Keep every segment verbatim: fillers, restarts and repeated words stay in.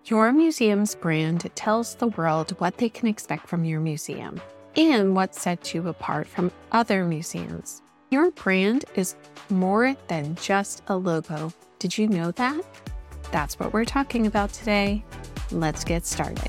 Your museum's brand tells the world what they can expect from your museum and what sets you apart from other museums. Your brand is more than just a logo. Did you know that? That's what we're talking about today. Let's get started.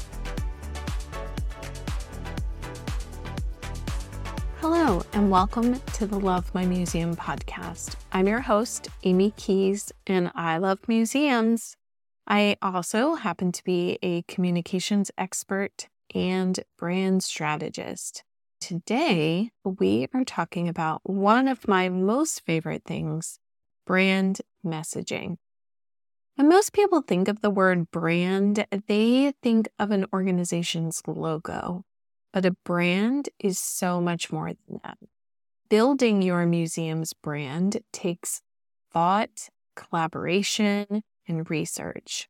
Hello, and welcome to the Love My Museum podcast. I'm your host, Amy Keys, and I love museums. I also happen to be a communications expert and brand strategist. Today, we are talking about one of my most favorite things, brand messaging. When most people think of the word brand, they think of an organization's logo. But a brand is so much more than that. Building your museum's brand takes thought, collaboration, and research.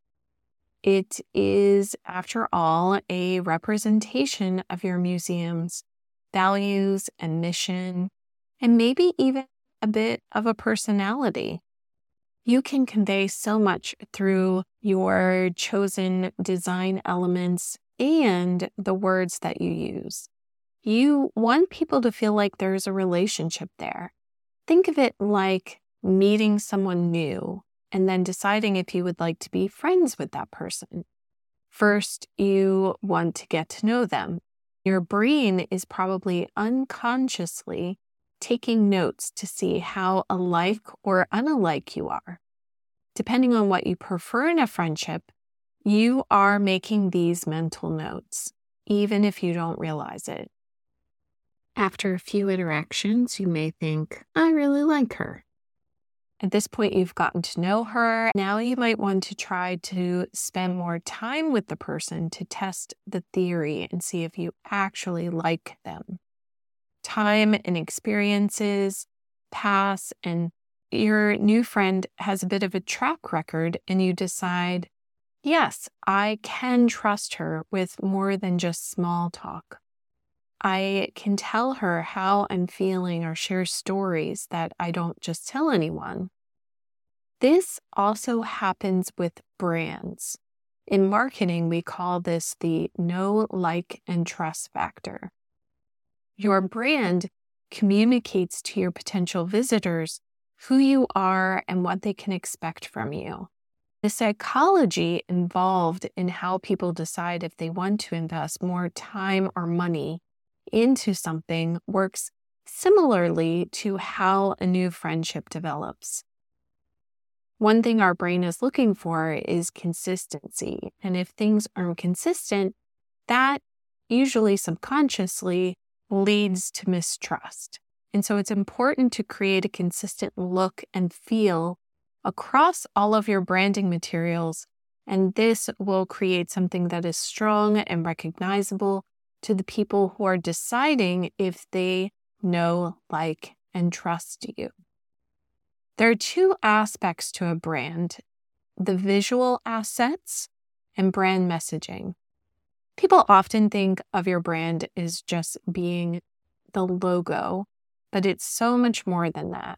It is, after all, a representation of your museum's values and mission, and maybe even a bit of a personality. You can convey so much through your chosen design elements and the words that you use. You want people to feel like there's a relationship there. Think of it like meeting someone new and then deciding if you would like to be friends with that person. First, you want to get to know them. Your brain is probably unconsciously taking notes to see how alike or unalike you are. Depending on what you prefer in a friendship, you are making these mental notes, even if you don't realize it. After a few interactions, you may think, I really like her. At this point, you've gotten to know her. Now you might want to try to spend more time with the person to test the theory and see if you actually like them. Time and experiences pass, and your new friend has a bit of a track record, and you decide, yes, I can trust her with more than just small talk. I can tell her how I'm feeling or share stories that I don't just tell anyone. This also happens with brands. In marketing, we call this the know, like, and trust factor. Your brand communicates to your potential visitors who you are and what they can expect from you. The psychology involved in how people decide if they want to invest more time or money into something works similarly to how a new friendship develops. One thing our brain is looking for is consistency. And if things aren't consistent, that usually subconsciously leads to mistrust. And so it's important to create a consistent look and feel across all of your branding materials, and this will create something that is strong and recognizable to the people who are deciding if they know, like, and trust you. There are two aspects to a brand: the visual assets and brand messaging. People often think of your brand as just being the logo, but it's so much more than that.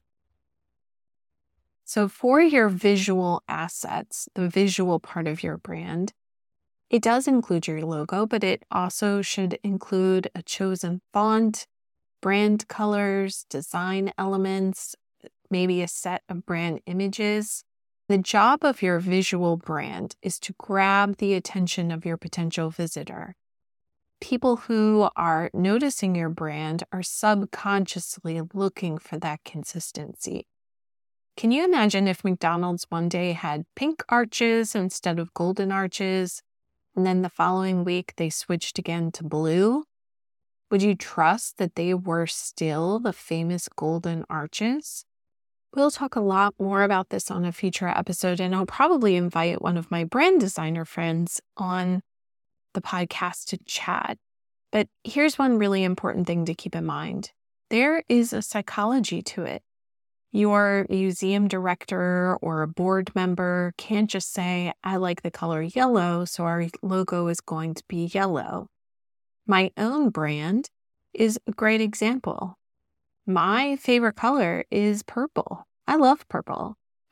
So for your visual assets, the visual part of your brand, it does include your logo, but it also should include a chosen font, brand colors, design elements, maybe a set of brand images. The job of your visual brand is to grab the attention of your potential visitor. People who are noticing your brand are subconsciously looking for that consistency. Can you imagine if McDonald's one day had pink arches instead of golden arches, and then the following week they switched again to blue? Would you trust that they were still the famous golden arches? We'll talk a lot more about this on a future episode, and I'll probably invite one of my brand designer friends on the podcast to chat. But here's one really important thing to keep in mind. There is a psychology to it. Your museum director or a board member can't just say, I like the color yellow, so our logo is going to be yellow. My own brand is a great example. My favorite color is purple. I love purple.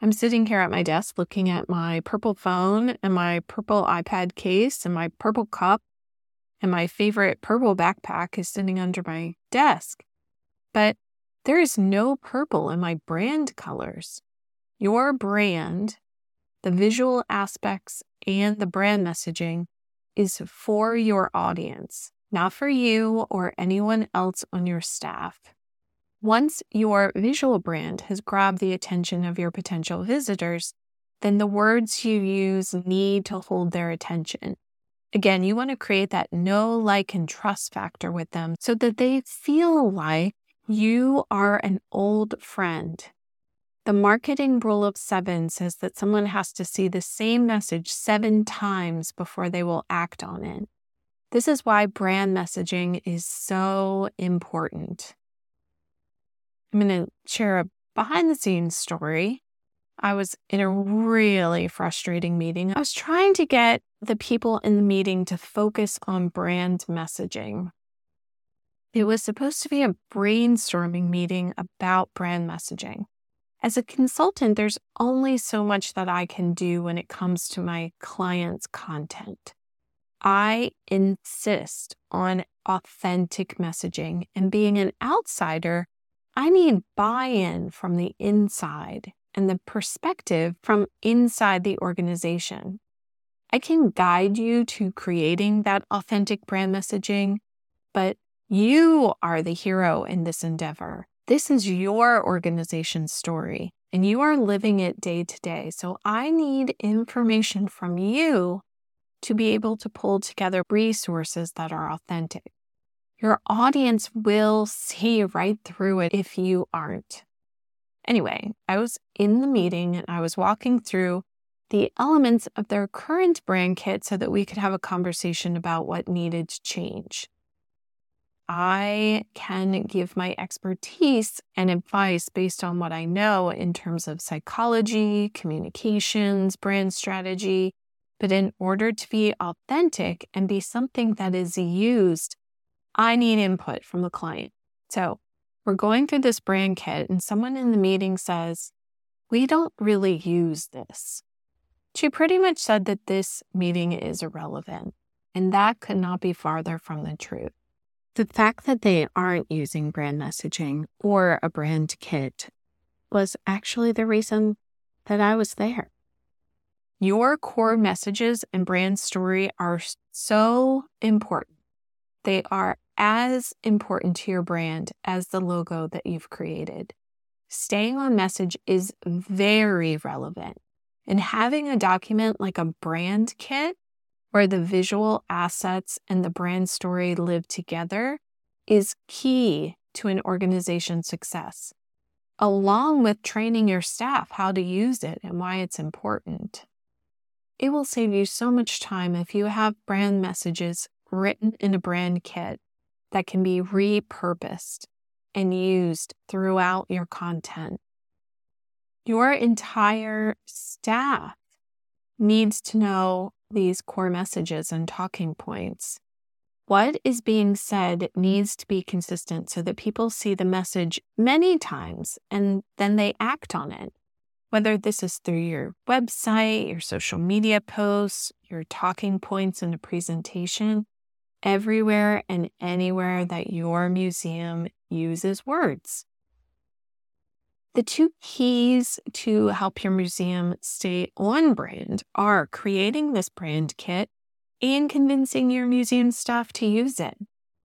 I'm sitting here at my desk looking at my purple phone and my purple iPad case and my purple cup, and my favorite purple backpack is sitting under my desk. But there is no purple in my brand colors. Your brand, the visual aspects, and the brand messaging is for your audience, not for you or anyone else on your staff. Once your visual brand has grabbed the attention of your potential visitors, then the words you use need to hold their attention. Again, you want to create that know, like, and trust factor with them so that they feel like you are an old friend. The marketing rule of seven says that someone has to see the same message seven times before they will act on it. This is why brand messaging is so important. I'm going to share a behind-the-scenes story. I was in a really frustrating meeting. I was trying to get the people in the meeting to focus on brand messaging. It was supposed to be a brainstorming meeting about brand messaging. As a consultant, there's only so much that I can do when it comes to my clients' content. I insist on authentic messaging, and being an outsider, I need buy-in from the inside and the perspective from inside the organization. I can guide you to creating that authentic brand messaging, but you are the hero in this endeavor. This is your organization's story, and you are living it day to day. So I need information from you to be able to pull together resources that are authentic. Your audience will see right through it if you aren't. Anyway, I was in the meeting and I was walking through the elements of their current brand kit so that we could have a conversation about what needed to change. I can give my expertise and advice based on what I know in terms of psychology, communications, brand strategy. But in order to be authentic and be something that is used, I need input from the client. So we're going through this brand kit and someone in the meeting says, "We don't really use this." She pretty much said that this meeting is irrelevant, and that could not be farther from the truth. The fact that they aren't using brand messaging or a brand kit was actually the reason that I was there. Your core messages and brand story are so important. They are as important to your brand as the logo that you've created. Staying on message is very relevant. And having a document like a brand kit where the visual assets and the brand story live together is key to an organization's success, along with training your staff how to use it and why it's important. It will save you so much time if you have brand messages written in a brand kit that can be repurposed and used throughout your content. Your entire staff needs to know these core messages and talking points. What is being said needs to be consistent so that people see the message many times and then they act on it. Whether this is through your website, your social media posts, your talking points in a presentation, everywhere and anywhere that your museum uses words. The two keys to help your museum stay on brand are creating this brand kit and convincing your museum staff to use it.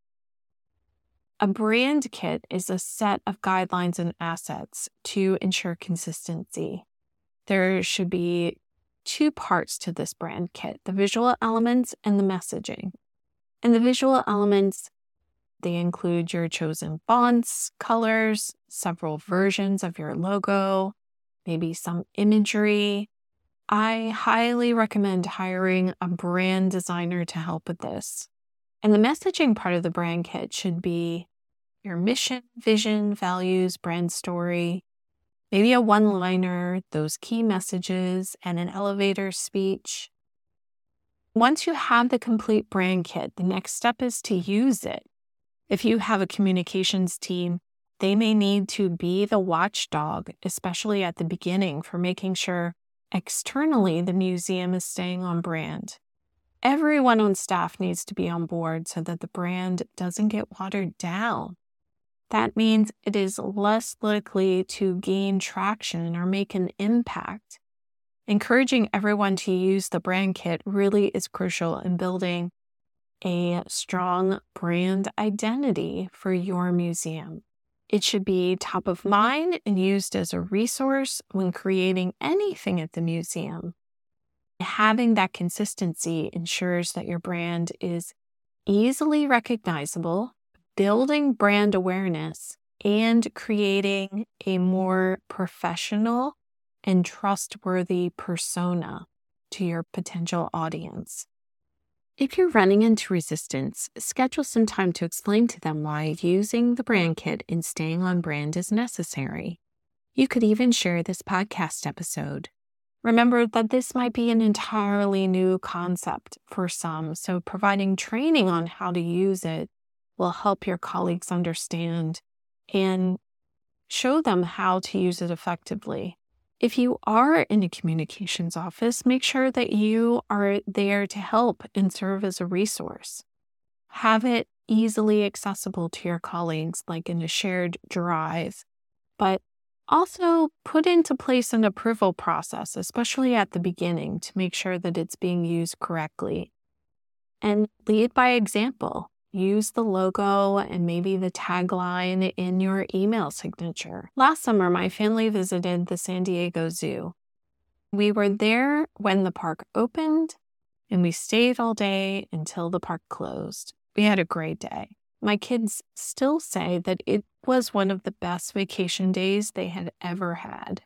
A brand kit is a set of guidelines and assets to ensure consistency. There should be two parts to this brand kit, the visual elements and the messaging. And the visual elements, they include your chosen fonts, colors, several versions of your logo, maybe some imagery. I highly recommend hiring a brand designer to help with this. And the messaging part of the brand kit should be your mission, vision, values, brand story, maybe a one-liner, those key messages, and an elevator speech. Once you have the complete brand kit, the next step is to use it. If you have a communications team, They may need to be the watchdog, especially at the beginning, for making sure externally the museum is staying on brand. Everyone on staff needs to be on board so that the brand doesn't get watered down. That means it is less likely to gain traction or make an impact. Encouraging everyone to use the brand kit really is crucial in building a strong brand identity for your museum. It should be top of mind and used as a resource when creating anything at the museum. Having that consistency ensures that your brand is easily recognizable, building brand awareness, and creating a more professional and trustworthy persona to your potential audience. If you're running into resistance, schedule some time to explain to them why using the brand kit and staying on brand is necessary. You could even share this podcast episode. Remember that this might be an entirely new concept for some, so providing training on how to use it will help your colleagues understand and show them how to use it effectively. If you are in a communications office, make sure that you are there to help and serve as a resource. Have it easily accessible to your colleagues, like in a shared drive, but also put into place an approval process, especially at the beginning, to make sure that it's being used correctly. And lead by example. Use the logo and maybe the tagline in your email signature. Last summer, my family visited the San Diego Zoo. We were there when the park opened, and we stayed all day until the park closed. We had a great day. My kids still say that it was one of the best vacation days they had ever had.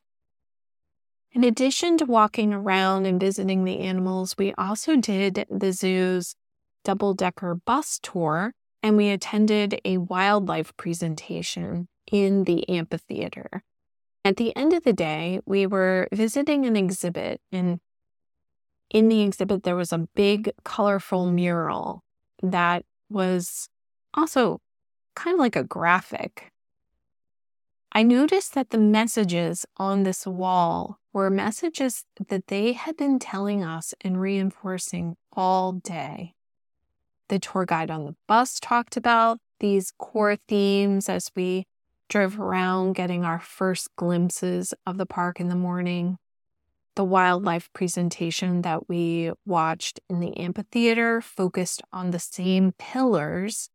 In addition to walking around and visiting the animals, we also did the zoo's double-decker bus tour, and we attended a wildlife presentation in the amphitheater. At the end of the day, we were visiting an exhibit, and in the exhibit, there was a big, colorful mural that was also kind of like a graphic. I noticed that the messages on this wall were messages that they had been telling us and reinforcing all day. The tour guide on the bus talked about these core themes as we drove around, getting our first glimpses of the park in the morning. The wildlife presentation that we watched in the amphitheater focused on the same pillars.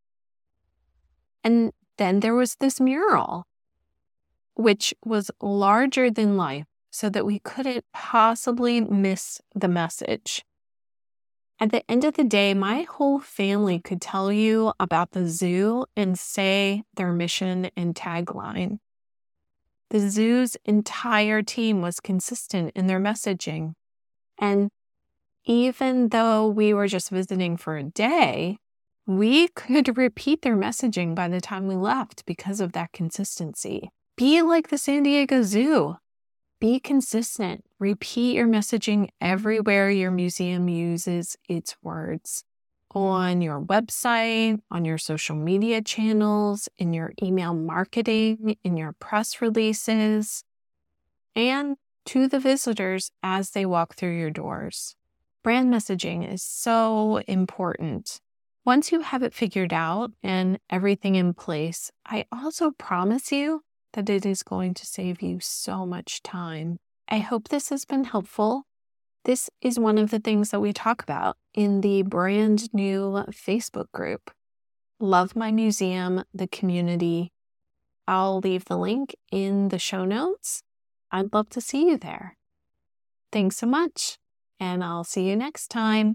And then there was this mural, which was larger than life, so that we couldn't possibly miss the message. At the end of the day, my whole family could tell you about the zoo and say their mission and tagline. The zoo's entire team was consistent in their messaging. And even though we were just visiting for a day, we could repeat their messaging by the time we left because of that consistency. Be like the San Diego Zoo. Be consistent. Repeat your messaging everywhere your museum uses its words. On your website, on your social media channels, in your email marketing, in your press releases, and to the visitors as they walk through your doors. Brand messaging is so important. Once you have it figured out and everything in place, I also promise you that it is going to save you so much time. I hope this has been helpful. This is one of the things that we talk about in the brand new Facebook group, Love My Museum, the community. I'll leave the link in the show notes. I'd love to see you there. Thanks so much, and I'll see you next time.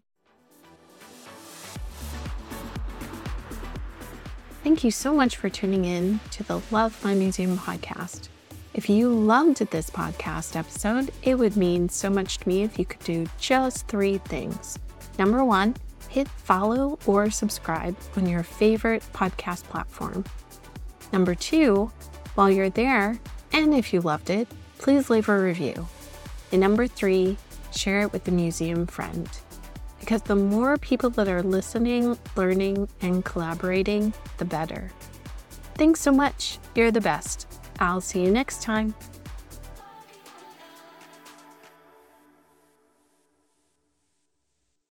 Thank you so much for tuning in to the Love My Museum podcast. If you loved this podcast episode, it would mean so much to me if you could do just three things. Number one, hit follow or subscribe on your favorite podcast platform. Number two, while you're there, and if you loved it, please leave a review. And number three, share it with a museum friend. Because the more people that are listening, learning, and collaborating, the better. Thanks so much. You're the best. I'll see you next time.